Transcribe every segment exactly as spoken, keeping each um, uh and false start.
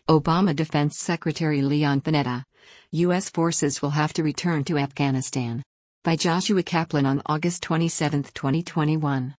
Obama Defense Secretary Leon Panetta. U S forces will have to return to Afghanistan. By Joshua Kaplan on August twenty-seventh, twenty twenty-one.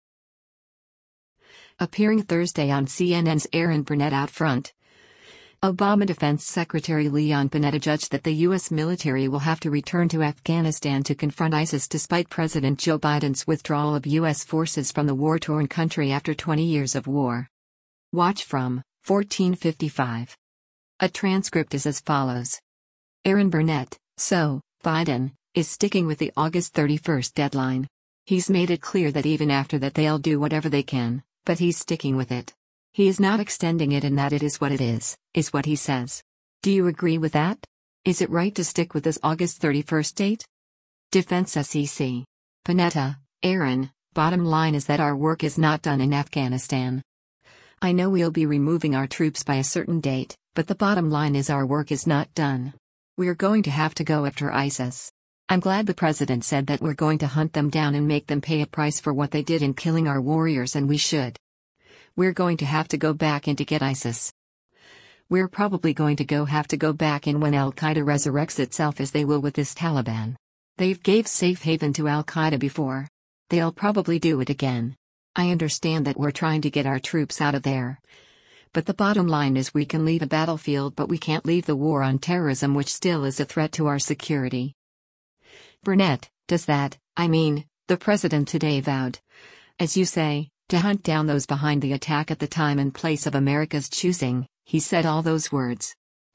Appearing Thursday on C N N's Erin Burnett Out Front, Obama Defense Secretary Leon Panetta judged that the U S military will have to return to Afghanistan to confront ISIS despite President Joe Biden's withdrawal of U S forces from the war-torn country after twenty years of war. Watch from fourteen fifty-five. A transcript is as follows. Erin Burnett, so, Biden is sticking with the August thirty-first deadline. He's made it clear that even after that they'll do whatever they can, but he's sticking with it. He is not extending it and that it is what it is, is what he says. Do you agree with that? Is it right to stick with this August thirty-first date? Defense S E C. Panetta, Erin, bottom line is that our work is not done in Afghanistan. I know we'll be removing our troops by a certain date, but the bottom line is our work is not done. We're going to have to go after ISIS. I'm glad the president said that we're going to hunt them down and make them pay a price for what they did in killing our warriors, and we should. We're going to have to go back in to get ISIS. We're probably going to go have to go back in when Al-Qaeda resurrects itself, as they will with this Taliban. They've gave safe haven to Al-Qaeda before. They'll probably do it again. I understand that we're trying to get our troops out of there. But the bottom line is we can leave a battlefield, but we can't leave the war on terrorism, which still is a threat to our security. Burnett, does that, I mean, the president today vowed, as you say, to hunt down those behind the attack at the time and place of America's choosing. He said all those words.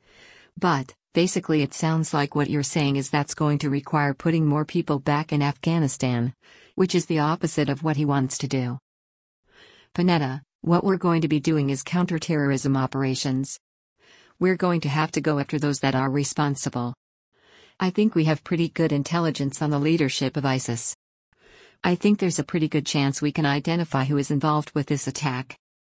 But, basically it sounds like what you're saying is that's going to require putting more people back in Afghanistan, which is the opposite of what he wants to do. Panetta, what we're going to be doing is counterterrorism operations. We're going to have to go after those that are responsible. I think we have pretty good intelligence on the leadership of ISIS. I think there's a pretty good chance we can identify who is involved with this attack.